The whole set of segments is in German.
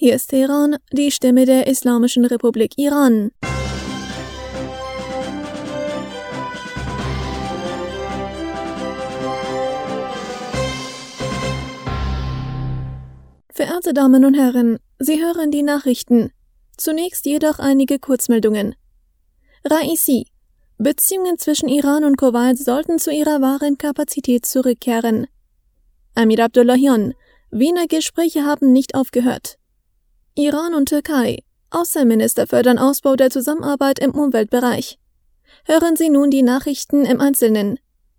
Hier ist Teheran, die Stimme der Islamischen Republik Iran. Verehrte Damen und Herren, Sie hören die Nachrichten. Zunächst jedoch einige Kurzmeldungen. Raisi: Beziehungen zwischen Iran und Kuwait sollten zu ihrer wahren Kapazität zurückkehren. Amir Abdullahian: Wiener Gespräche haben nicht aufgehört. Iran und Türkei: Außenminister fördern Ausbau der Zusammenarbeit im Umweltbereich. Hören Sie nun die Nachrichten im Einzelnen.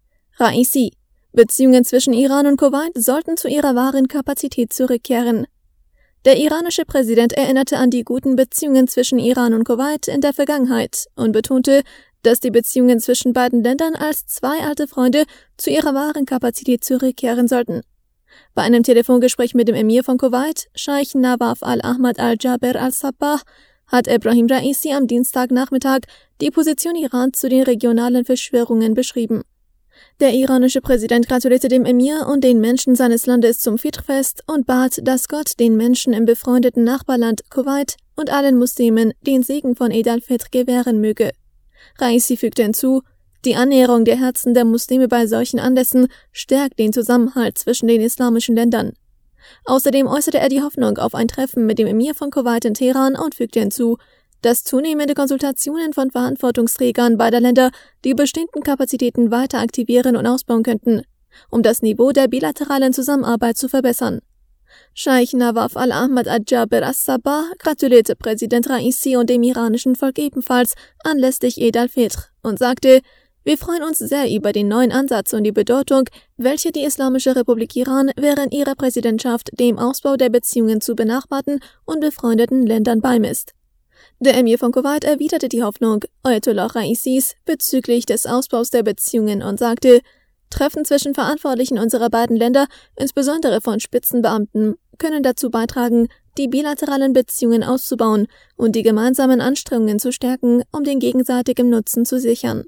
Raisi: Beziehungen zwischen Iran und Kuwait sollten zu ihrer wahren Kapazität zurückkehren. Der iranische Präsident erinnerte an die guten Beziehungen zwischen Iran und Kuwait in der Vergangenheit und betonte, dass die Beziehungen zwischen beiden Ländern als zwei alte Freunde zu ihrer wahren Kapazität zurückkehren sollten. Bei einem Telefongespräch mit dem Emir von Kuwait, Scheich Nawaf al-Ahmad al-Jaber al-Sabbah, hat Ebrahim Raisi am Dienstagnachmittag die Position Irans zu den regionalen Verschwörungen beschrieben. Der iranische Präsident gratulierte dem Emir und den Menschen seines Landes zum Fitr-Fest und bat, dass Gott den Menschen im befreundeten Nachbarland Kuwait und allen Muslimen den Segen von Eid al-Fitr gewähren möge. Raisi fügte hinzu: Die Annäherung der Herzen der Muslime bei solchen Anlässen stärkt den Zusammenhalt zwischen den islamischen Ländern. Außerdem äußerte er die Hoffnung auf ein Treffen mit dem Emir von Kuwait in Teheran und fügte hinzu, dass zunehmende Konsultationen von Verantwortungsträgern beider Länder die bestehenden Kapazitäten weiter aktivieren und ausbauen könnten, um das Niveau der bilateralen Zusammenarbeit zu verbessern. Scheich Nawaf al-Ahmad al-Jaber al-Sabbah gratulierte Präsident Raisi und dem iranischen Volk ebenfalls anlässlich Eid al-Fitr und sagte: Wir freuen uns sehr über den neuen Ansatz und die Bedeutung, welche die Islamische Republik Iran während ihrer Präsidentschaft dem Ausbau der Beziehungen zu benachbarten und befreundeten Ländern beimisst. Der Emir von Kuwait erwiderte die Hoffnung Ayatollah Raisis bezüglich des Ausbaus der Beziehungen und sagte: Treffen zwischen Verantwortlichen unserer beiden Länder, insbesondere von Spitzenbeamten, können dazu beitragen, die bilateralen Beziehungen auszubauen und die gemeinsamen Anstrengungen zu stärken, um den gegenseitigen Nutzen zu sichern.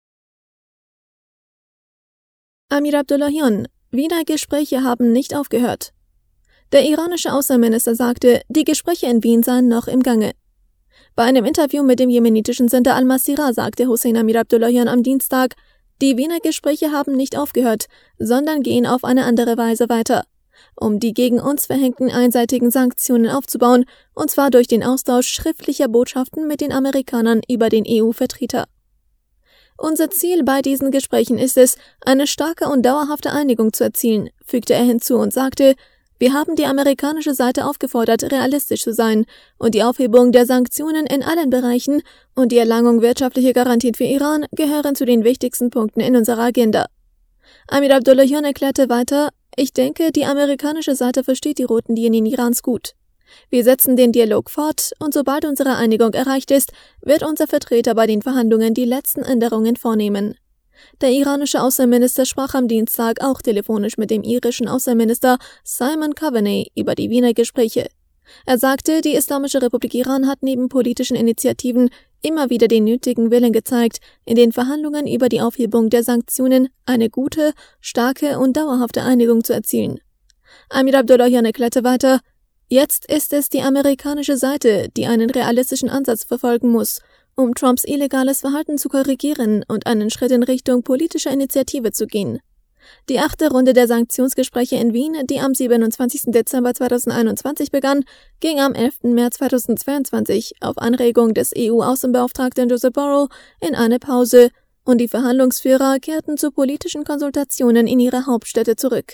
Amir Abdullahian: Wiener Gespräche haben nicht aufgehört. Der iranische Außenminister sagte, die Gespräche in Wien seien noch im Gange. Bei einem Interview mit dem jemenitischen Sender Al-Masirah sagte Hossein Amir Abdullahian am Dienstag, die Wiener Gespräche haben nicht aufgehört, sondern gehen auf eine andere Weise weiter, um die gegen uns verhängten einseitigen Sanktionen aufzubauen, und zwar durch den Austausch schriftlicher Botschaften mit den Amerikanern über den EU-Vertreter. Unser Ziel bei diesen Gesprächen ist es, eine starke und dauerhafte Einigung zu erzielen, fügte er hinzu und sagte, wir haben die amerikanische Seite aufgefordert, realistisch zu sein und die Aufhebung der Sanktionen in allen Bereichen und die Erlangung wirtschaftlicher Garantien für Iran gehören zu den wichtigsten Punkten in unserer Agenda. Amir Abdullahian erklärte weiter, ich denke, die amerikanische Seite versteht die roten Linien Irans gut. Wir setzen den Dialog fort und sobald unsere Einigung erreicht ist, wird unser Vertreter bei den Verhandlungen die letzten Änderungen vornehmen. Der iranische Außenminister sprach am Dienstag auch telefonisch mit dem irischen Außenminister Simon Coveney über die Wiener Gespräche. Er sagte, die Islamische Republik Iran hat neben politischen Initiativen immer wieder den nötigen Willen gezeigt, in den Verhandlungen über die Aufhebung der Sanktionen eine gute, starke und dauerhafte Einigung zu erzielen. Amir Abdullahian erklärte weiter, jetzt ist es die amerikanische Seite, die einen realistischen Ansatz verfolgen muss, um Trumps illegales Verhalten zu korrigieren und einen Schritt in Richtung politischer Initiative zu gehen. Die 8. Runde der Sanktionsgespräche in Wien, die am 27. Dezember 2021 begann, ging am 11. März 2022 auf Anregung des EU-Außenbeauftragten Josep Borrell in eine Pause und die Verhandlungsführer kehrten zu politischen Konsultationen in ihre Hauptstädte zurück.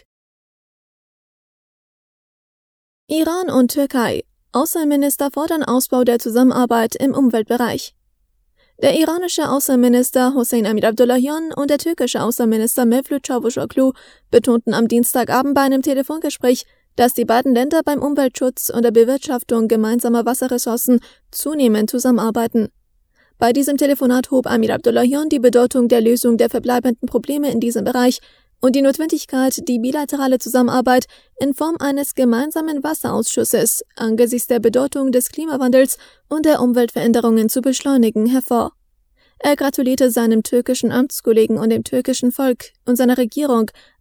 Iran und Türkei. Außenminister fordern Ausbau der Zusammenarbeit im Umweltbereich. Der iranische Außenminister Hossein Amir Abdullahian und der türkische Außenminister Mevlut Çavuşoğlu betonten am Dienstagabend bei einem Telefongespräch, dass die beiden Länder beim Umweltschutz und der Bewirtschaftung gemeinsamer Wasserressourcen zunehmend zusammenarbeiten. Bei diesem Telefonat hob Amir Abdullahian die Bedeutung der Lösung der verbleibenden Probleme in diesem Bereich und die Notwendigkeit, die bilaterale Zusammenarbeit in Form eines gemeinsamen Wasserausschusses angesichts der Bedeutung des Klimawandels und der Umweltveränderungen zu beschleunigen, hervor. Er gratulierte seinem türkischen Amtskollegen und dem türkischen Volk und seiner Regierung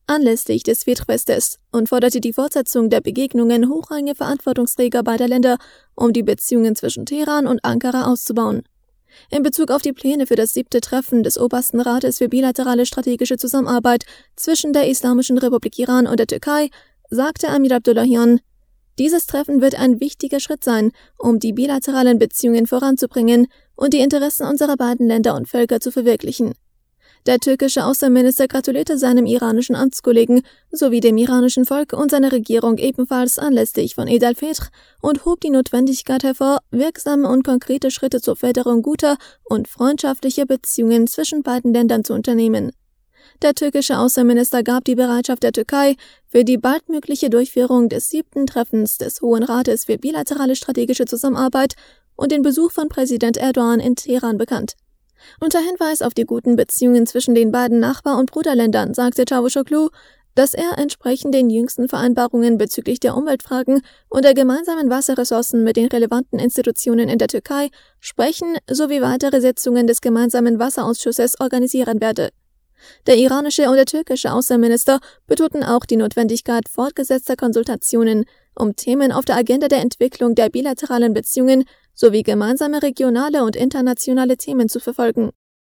anlässlich des Fitr-Festes und forderte die Fortsetzung der Begegnungen hochrangiger Verantwortungsträger beider Länder, um die Beziehungen zwischen Teheran und Ankara auszubauen. In Bezug auf die Pläne für das 7. Treffen des Obersten Rates für bilaterale strategische Zusammenarbeit zwischen der Islamischen Republik Iran und der Türkei sagte Amir Abdullahian: Dieses Treffen wird ein wichtiger Schritt sein, um die bilateralen Beziehungen voranzubringen und die Interessen unserer beiden Länder und Völker zu verwirklichen. Der türkische Außenminister gratulierte seinem iranischen Amtskollegen sowie dem iranischen Volk und seiner Regierung ebenfalls anlässlich von Eid al-Fitr und hob die Notwendigkeit hervor, wirksame und konkrete Schritte zur Förderung guter und freundschaftlicher Beziehungen zwischen beiden Ländern zu unternehmen. Der türkische Außenminister gab die Bereitschaft der Türkei für die baldmögliche Durchführung des 7. Treffens des Hohen Rates für bilaterale strategische Zusammenarbeit und den Besuch von Präsident Erdogan in Teheran bekannt. Unter Hinweis auf die guten Beziehungen zwischen den beiden Nachbar- und Bruderländern sagte Çavuşoğlu, dass er entsprechend den jüngsten Vereinbarungen bezüglich der Umweltfragen und der gemeinsamen Wasserressourcen mit den relevanten Institutionen in der Türkei sprechen sowie weitere Sitzungen des gemeinsamen Wasserausschusses organisieren werde. Der iranische und der türkische Außenminister betonten auch die Notwendigkeit fortgesetzter Konsultationen, um Themen auf der Agenda der Entwicklung der bilateralen Beziehungen sowie gemeinsame regionale und internationale Themen zu verfolgen.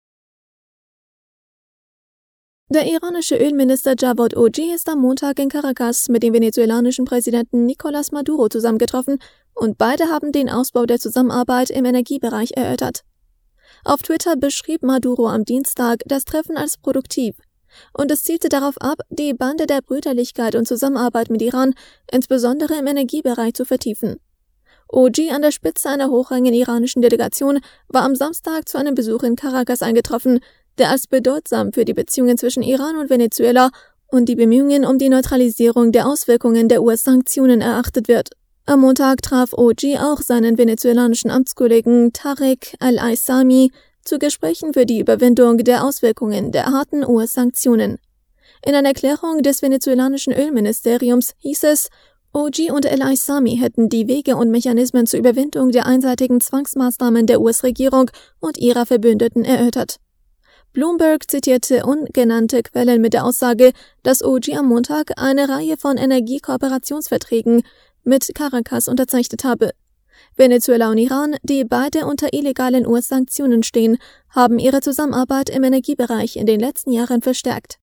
Der iranische Ölminister Javad Oji ist am Montag in Caracas mit dem venezuelanischen Präsidenten Nicolás Maduro zusammengetroffen und beide haben den Ausbau der Zusammenarbeit im Energiebereich erörtert. Auf Twitter beschrieb Maduro am Dienstag das Treffen als produktiv und es zielte darauf ab, die Bande der Brüderlichkeit und Zusammenarbeit mit Iran, insbesondere im Energiebereich, zu vertiefen. Oji an der Spitze einer hochrangigen iranischen Delegation war am Samstag zu einem Besuch in Caracas eingetroffen, der als bedeutsam für die Beziehungen zwischen Iran und Venezuela und die Bemühungen um die Neutralisierung der Auswirkungen der US-Sanktionen erachtet wird. Am Montag traf Oji auch seinen venezuelanischen Amtskollegen Tarek al-Aissami zu Gesprächen für die Überwindung der Auswirkungen der harten US-Sanktionen. In einer Erklärung des venezuelanischen Ölministeriums hieß es, Oji und al-Aissami hätten die Wege und Mechanismen zur Überwindung der einseitigen Zwangsmaßnahmen der US-Regierung und ihrer Verbündeten erörtert. Bloomberg zitierte ungenannte Quellen mit der Aussage, dass Oji am Montag eine Reihe von Energiekooperationsverträgen mit Caracas unterzeichnet habe. Venezuela und Iran, die beide unter illegalen US-Sanktionen stehen, haben ihre Zusammenarbeit im Energiebereich in den letzten Jahren verstärkt.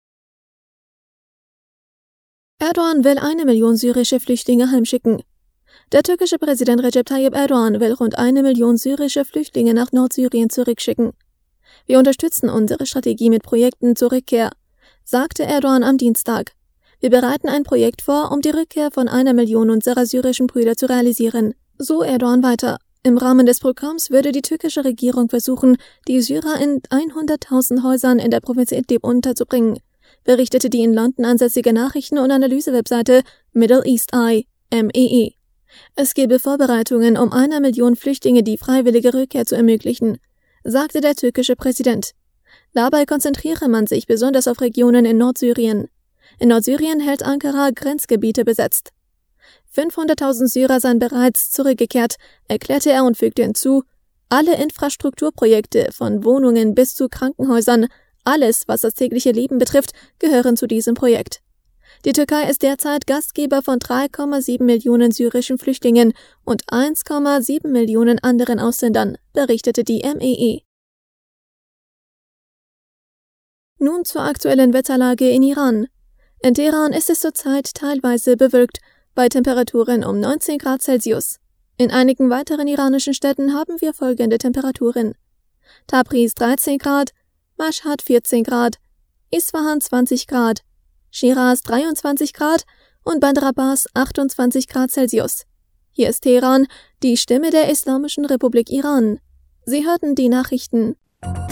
Erdogan will 1 Million syrische Flüchtlinge heimschicken. Der türkische Präsident Recep Tayyip Erdogan will rund 1 Million syrische Flüchtlinge nach Nordsyrien zurückschicken. Wir unterstützen unsere Strategie mit Projekten zur Rückkehr, sagte Erdogan am Dienstag. Wir bereiten ein Projekt vor, um die Rückkehr von 1 Million unserer syrischen Brüder zu realisieren. So Erdogan weiter. Im Rahmen des Programms würde die türkische Regierung versuchen, die Syrer in 100.000 Häusern in der Provinz Idlib unterzubringen, berichtete die in London ansässige Nachrichten- und Analysewebseite Middle East Eye, MEE. Es gebe Vorbereitungen, um 1 Million Flüchtlinge die freiwillige Rückkehr zu ermöglichen, sagte der türkische Präsident. Dabei konzentriere man sich besonders auf Regionen in Nordsyrien. In Nordsyrien hält Ankara Grenzgebiete besetzt. 500.000 Syrer seien bereits zurückgekehrt, erklärte er und fügte hinzu, alle Infrastrukturprojekte von Wohnungen bis zu Krankenhäusern, alles, was das tägliche Leben betrifft, gehören zu diesem Projekt. Die Türkei ist derzeit Gastgeber von 3,7 Millionen syrischen Flüchtlingen und 1,7 Millionen anderen Ausländern, berichtete die MEE. Nun zur aktuellen Wetterlage in Iran. In Teheran ist es zurzeit teilweise bewölkt, bei Temperaturen um 19 Grad Celsius. In einigen weiteren iranischen Städten haben wir folgende Temperaturen: Tabriz 13 Grad, Mashhad 14 Grad, Isfahan 20 Grad, Shiraz 23 Grad und Bandar Abbas 28 Grad Celsius. Hier ist Teheran, die Stimme der Islamischen Republik Iran. Sie hörten die Nachrichten.